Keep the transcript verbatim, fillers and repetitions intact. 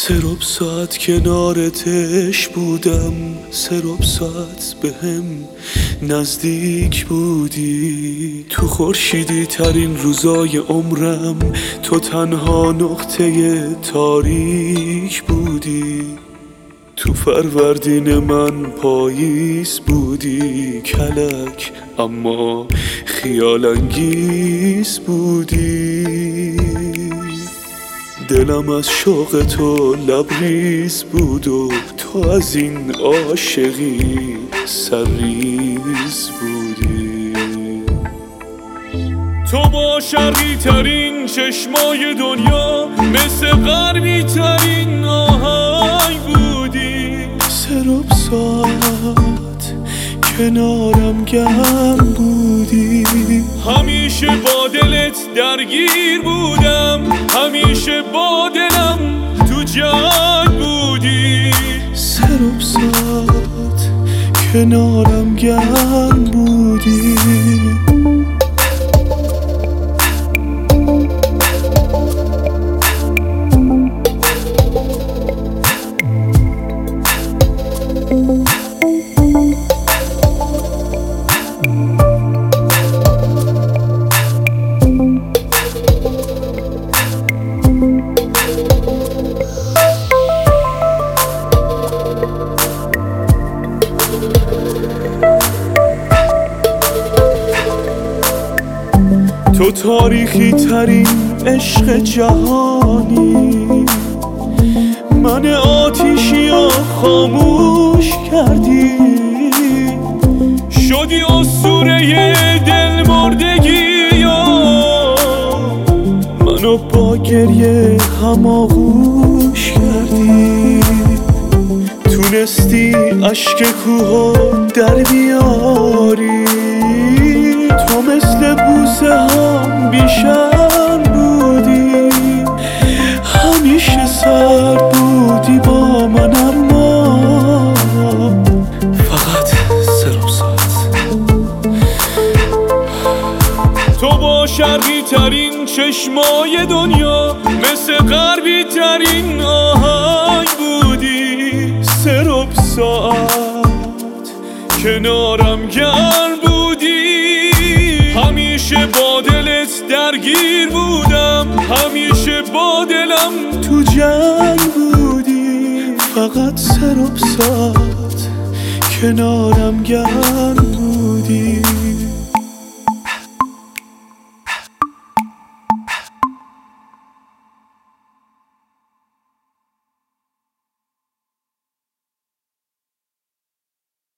سرب ساعت کنارتش بودم، سرب ساعت به هم نزدیک بودی. تو خورشیدی ترین روزای عمرم تو تنها نقطه تاریک بودی. تو فروردین من پاییز بودی کلک، اما خیال انگیز بودی. دلم از شوق تو لبریز بود و تو از این عاشقی سرریز بودی. تو با شرقی ترین چشمای دنیا مثل غربی ترین آهنگ بودی. سرب ساعت کنارم گرم بودی. همیشه با دلت درگیر بودم، همیشه با دلم تو جنگ بودی. سرب ساعت کنارم گرم بودی. تو تاریخی ترین عشق جهانی، من آتیشی رو خاموش کردی. شدی اسطوره دل مردگی یا منو با گریه هماغوش کردی. تونستی اشک کوه در بیاری، تو مثل بوسه هم بیشرم بودی. همیشه سرد بودی با من، اما فقط سرب ساعت. تو با شرقی ترین چشمای دنیا مثل غربی ترین آهنگ بودی. سرب ساعت کنارم گرم بودی. همیشه با دلت درگیر بودم، همیشه با دلم تو جنگ بودی. فقط سرب ساعت کنارم گرم بودی.